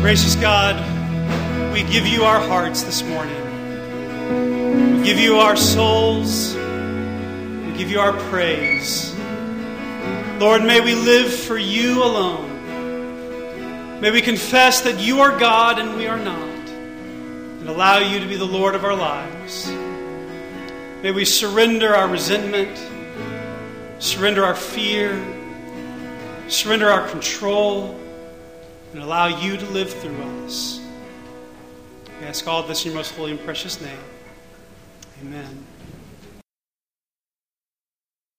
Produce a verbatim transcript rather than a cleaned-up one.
Gracious God, we give you our hearts this morning. We give you our souls. We give you our praise. Lord, may we live for you alone. May we confess that you are God and we are not, and allow you to be the Lord of our lives. May we surrender our resentment, surrender our fear, surrender our control, and allow you to live through us. We ask all this in your most holy and precious name. Amen.